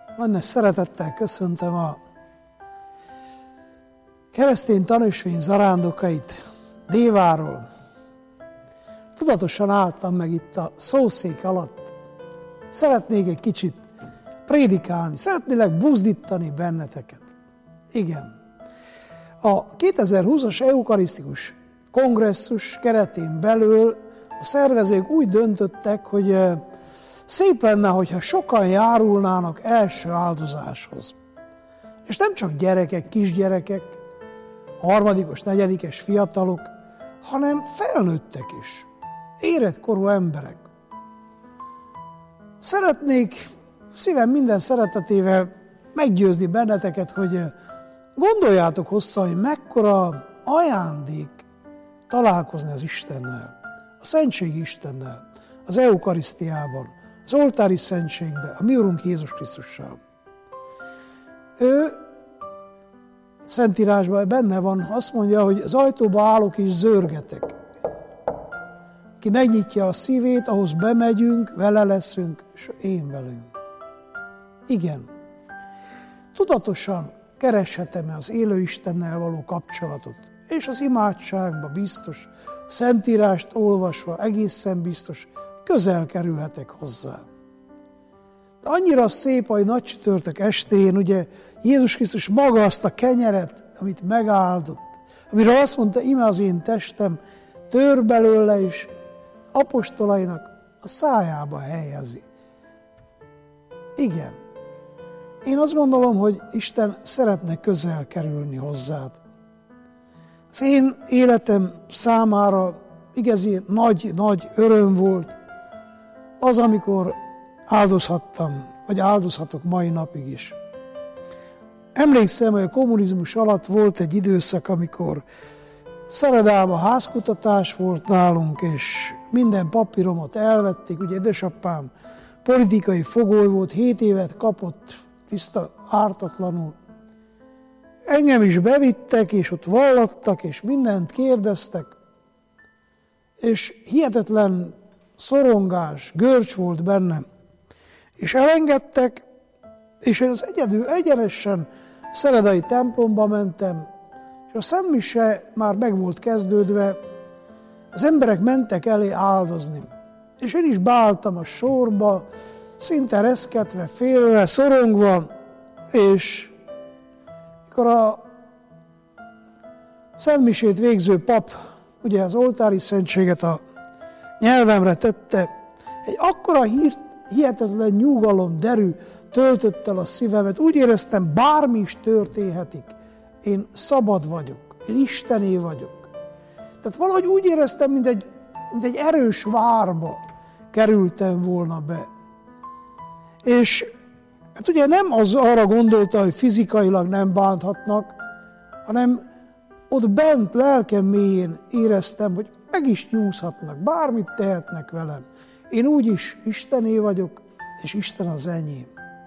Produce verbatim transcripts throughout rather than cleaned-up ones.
Nagy szeretettel köszöntöm a keresztény tanúsvény zarándokait Déváról. Tudatosan álltam meg itt a szószék alatt. Szeretnék egy kicsit prédikálni, szeretnélek buzdítani benneteket. Igen. A kétezer-húszas eukarisztikus kongresszus keretén belül a szervezők úgy döntöttek, hogy szép lenne, hogyha sokan járulnának első áldozáshoz. És nem csak gyerekek, kisgyerekek, harmadikos, negyedikes fiatalok, hanem felnőttek is, érettkorú emberek. Szeretnék szívem minden szeretetével meggyőzni benneteket, hogy gondoljátok hozzá, hogy mekkora ajándék találkozni az Istennel, a Szentség Istennel, az eukarisztiában, az oltári szentségben, a mi Urunk Jézus Krisztussal. Ő Szentírásban benne van, azt mondja, hogy az ajtóba állok és zörgetek. Ki megnyitja a szívét, ahhoz bemegyünk, vele leszünk, és én velünk. Igen, tudatosan kereshetem az élő Istennel való kapcsolatot, és az imádságba biztos, a Szentírást olvasva egészen biztos, közel kerülhetek hozzá. De annyira szép, hogy nagy csütörtök estén, ugye Jézus Krisztus maga azt a kenyeret, amit megáldott, amiről azt mondta, íme az én testem, tör belőle, és apostolainak a szájába helyezi. Igen. Én azt gondolom, hogy Isten szeretne közel kerülni hozzád. Az én életem számára igazi nagy-nagy öröm volt az, amikor áldozhattam, vagy áldozhatok mai napig is. Emlékszem, hogy a kommunizmus alatt volt egy időszak, amikor Szeredában házkutatás volt nálunk, és minden papíromat elvették. Ugye édesapám politikai fogoly volt, hét évet kapott, tiszta ártatlanul. Engem is bevittek, és ott vallattak, és mindent kérdeztek. És hihetetlen szorongás, görcs volt bennem. És elengedtek, és én az egyedül egyenesen szeredai templomba mentem, és a szentmise már meg volt kezdődve, az emberek mentek elé áldozni. És én is beálltam a sorba, szinte reszketve, félve, szorongva, és mikor a szentmisét végző pap, ugye az oltári szentséget a nyelvemre tette, egy akkora hírt, hihetetlen nyugalom, derű töltött el a szívemet. Úgy éreztem, bármi is történhetik. Én szabad vagyok, én Istené vagyok. Tehát valahogy úgy éreztem, mint egy, mint egy erős várba kerültem volna be. És hát ugye nem az arra gondolta, hogy fizikailag nem bánthatnak, hanem ott bent, lelkem mélyén éreztem, hogy meg is nyúzhatnak, bármit tehetnek velem. Én úgyis Istené vagyok, és Isten az enyém.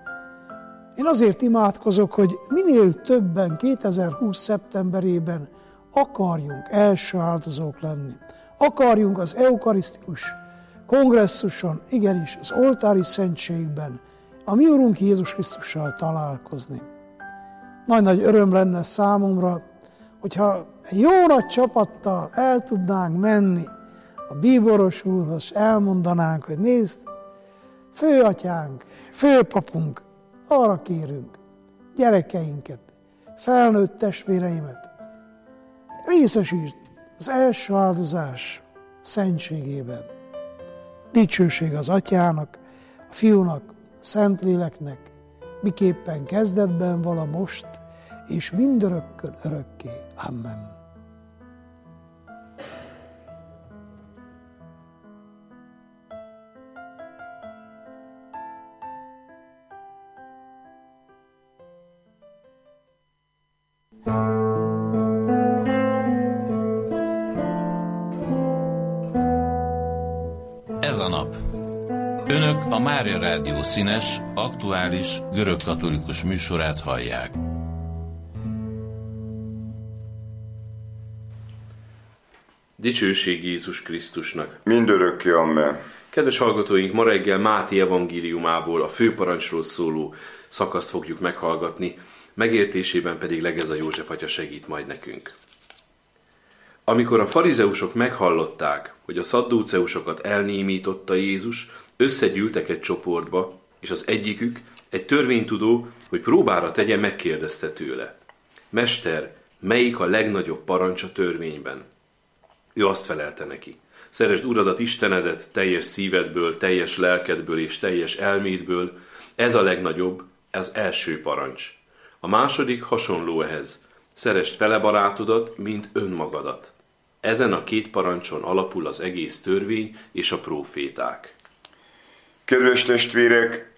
Én azért imádkozok, hogy minél többen kétezer-húsz szeptemberében akarjunk első áldozók lenni. Akarjunk az eukarisztikus kongresszuson, igenis az oltári szentségben, a mi Urunk Jézus Krisztussal találkozni. Nagy-nagy öröm lenne számomra, hogyha egy jó nagy csapattal el tudnánk menni a bíboros úrhoz, és elmondanánk, hogy nézd, főatyánk, főpapunk, arra kérünk gyerekeinket, felnőtt testvéreimet, részesítsd az első áldozás szentségében. Dicsőség az Atyának, a Fiúnak, a Szentléleknek, miképpen kezdetben vala most, és mindörökkön örökké. Amen. Ez a nap. Önök a Mária Rádió színes, aktuális, görögkatolikus műsorát hallják. Dicsőség Jézus Krisztusnak. Mindörökké, amen. Kedves hallgatóink, ma reggel Máté evangéliumából a főparancsról szóló szakaszt fogjuk meghallgatni, megértésében pedig Legeza József atya segít majd nekünk. Amikor a farizeusok meghallották, hogy a szaddúceusokat elnémította Jézus, összegyűltek egy csoportba, és az egyikük, egy törvénytudó, hogy próbára tegye, megkérdezte tőle: Mester, melyik a legnagyobb parancs a törvényben? Ő azt felelte neki: Szeresd Uradat, Istenedet teljes szívedből, teljes lelkedből és teljes elmédből. Ez a legnagyobb, ez első parancs. A második hasonló ehhez: szeresd fele barátodat, mint önmagadat. Ezen a két parancson alapul az egész törvény és a próféták. Kedves testvérek,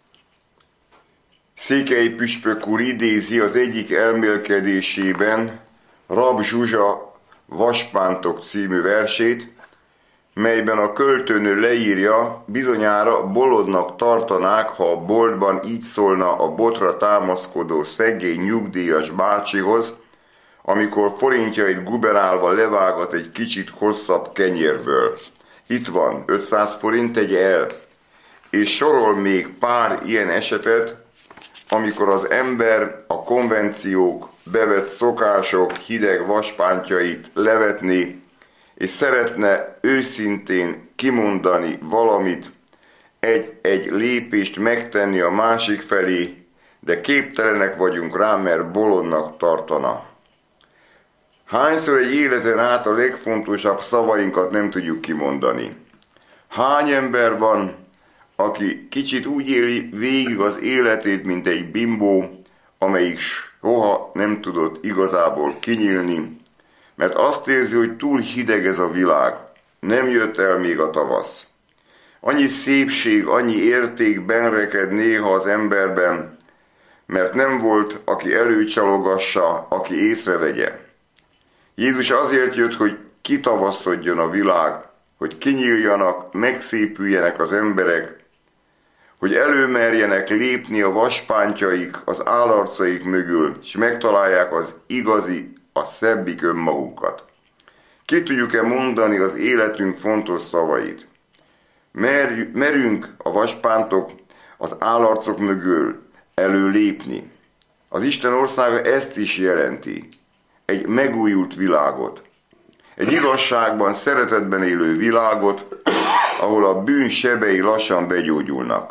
Székely püspök úr idézi az egyik elmélkedésében Rab Zsuzsa Vaspántok című versét, melyben a költőnő leírja, bizonyára bolondnak tartanák, ha a boltban így szólna a botra támaszkodó szegény nyugdíjas bácsihoz, amikor forintjait guberálva levágat egy kicsit hosszabb kenyérből. Itt van, ötszáz forint, tegye el. És sorol még pár ilyen esetet, amikor az ember a konvenciók, bevett szokások hideg vaspántjait levetni, és szeretne őszintén kimondani valamit, egy-egy lépést megtenni a másik felé, de képtelenek vagyunk rá, mert bolondnak tartana. Hányszor egy életen át a legfontosabb szavainkat nem tudjuk kimondani? Hány ember van, aki kicsit úgy éli végig az életét, mint egy bimbó, amelyik soha nem tudott igazából kinyílni, mert azt érzi, hogy túl hideg ez a világ, nem jött el még a tavasz. Annyi szépség, annyi érték benreked néha az emberben, mert nem volt, aki előcsalogassa, aki észrevegye. Jézus azért jött, hogy kitavasszodjon a világ, hogy kinyíljanak, megszépüljenek az emberek, hogy előmerjenek lépni a vaspántjaik, az állarcaik mögül, és megtalálják az igazi, a szebbik önmagunkat. Ki tudjuk-e mondani az életünk fontos szavait? Merünk a vaspántok, az állarcok mögül előlépni. Az Isten országa ezt is jelenti. Egy megújult világot. Egy igazságban, szeretetben élő világot, ahol a bűn sebei lassan begyógyulnak.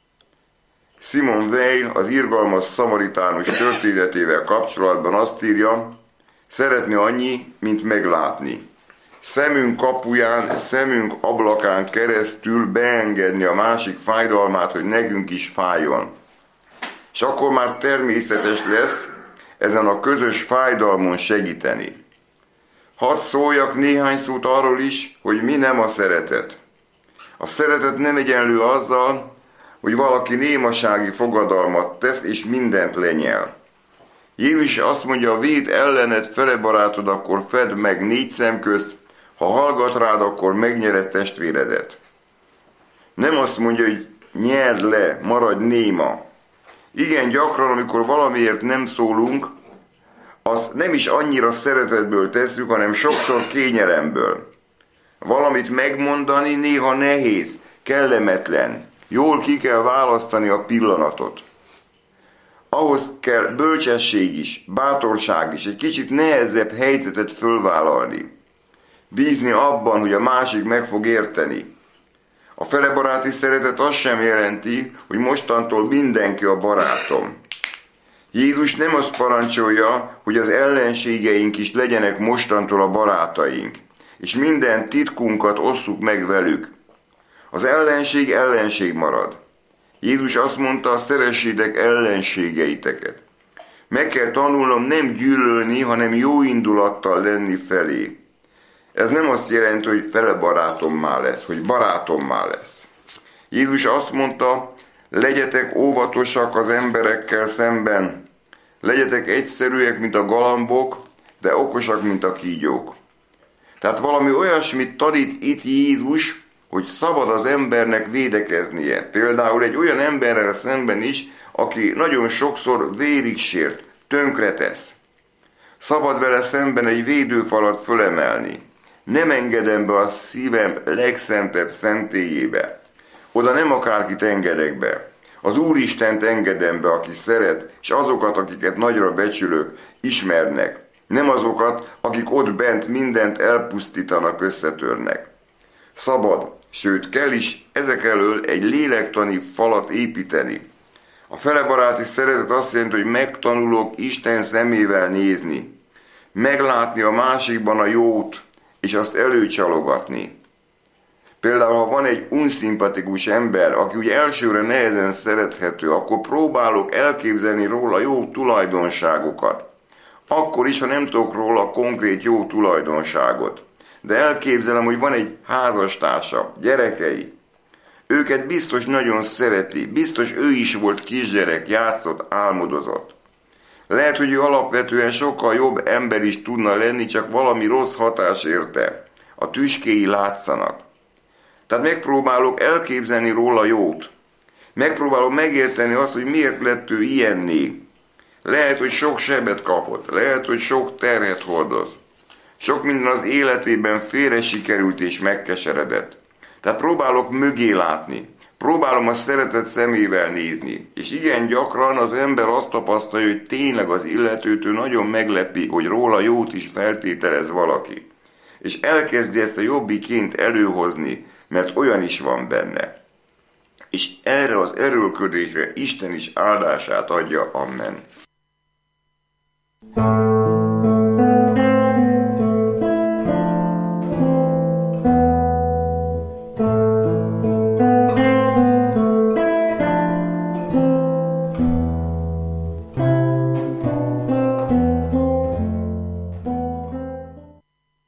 Simon Weil az irgalmas szamaritánus történetével kapcsolatban azt írja: szeretni annyi, mint meglátni. Szemünk kapuján, szemünk ablakán keresztül beengedni a másik fájdalmát, hogy nekünk is fájjon. És akkor már természetes lesz ezen a közös fájdalmon segíteni. Hadd szóljak néhány szót arról is, hogy mi nem a szeretet. A szeretet nem egyenlő azzal, hogy valaki némasági fogadalmat tesz és mindent lenyel. Jézus azt mondja: védd ellened fele barátod, akkor fedd meg négy szem közt, ha hallgat rád, akkor megnyered testvéredet. Nem azt mondja, hogy nyerd le, maradj néma. Igen, gyakran, amikor valamiért nem szólunk, azt nem is annyira szeretetből tesszük, hanem sokszor kényelemből. Valamit megmondani néha nehéz, kellemetlen, jól ki kell választani a pillanatot. Ahhoz kell bölcsesség is, bátorság is, egy kicsit nehezebb helyzetet fölvállalni. Bízni abban, hogy a másik meg fog érteni. A felebaráti szeretet azt sem jelenti, hogy mostantól mindenki a barátom. Jézus nem azt parancsolja, hogy az ellenségeink is legyenek mostantól a barátaink, és minden titkunkat osszuk meg velük. Az ellenség ellenség marad. Jézus azt mondta: szeressétek ellenségeiteket. Meg kell tanulnom nem gyűlölni, hanem jó indulattal lenni felé. Ez nem azt jelenti, hogy fele barátommá lesz, hogy barátommá lesz. Jézus azt mondta: legyetek óvatosak az emberekkel szemben, legyetek egyszerűek, mint a galambok, de okosak, mint a kígyók. Tehát valami olyasmit tanít itt Jézus, hogy szabad az embernek védekeznie. Például egy olyan emberrel szemben is, aki nagyon sokszor vérig sért, tönkretesz. Szabad vele szemben egy védőfalat fölemelni. Nem engedem be a szívem legszentebb szentélyébe. Oda nem akárkit engedek be. Az Úristent engedem be, aki szeret, és azokat, akiket nagyra becsülök, ismernek. Nem azokat, akik ott bent mindent elpusztítanak, összetörnek. Szabad, sőt kell is ezek elől egy lélektani falat építeni. A felebaráti szeretet azt jelenti, hogy megtanulok Isten szemével nézni. Meglátni a másikban a jót, és azt előcsalogatni. Például, ha van egy unszimpatikus ember, aki úgy elsőre nehezen szerethető, akkor próbálok elképzelni róla jó tulajdonságokat. Akkor is, ha nem tudok róla konkrét jó tulajdonságot. De elképzelem, hogy van egy házastársa, gyerekei. Őket biztos nagyon szereti, biztos ő is volt kisgyerek, játszott, álmodozott. Lehet, hogy ő alapvetően sokkal jobb ember is tudna lenni, csak valami rossz hatás érte. A tüskéi látszanak. Tehát megpróbálok elképzelni róla jót. Megpróbálom megérteni azt, hogy miért lett ő ilyenné. Lehet, hogy sok sebet kapott, lehet, hogy sok terhet hordoz. Sok minden az életében félre sikerült és megkeseredett. Tehát próbálok mögé látni. Próbálom a szeretet szemével nézni. És igen gyakran az ember azt tapasztalja, hogy tényleg az illetőtől nagyon meglepi, hogy róla jót is feltételez valaki. És elkezdi ezt a jobbiként előhozni, mert olyan is van benne. És erre az erőlködésre Isten is áldását adja. Amen.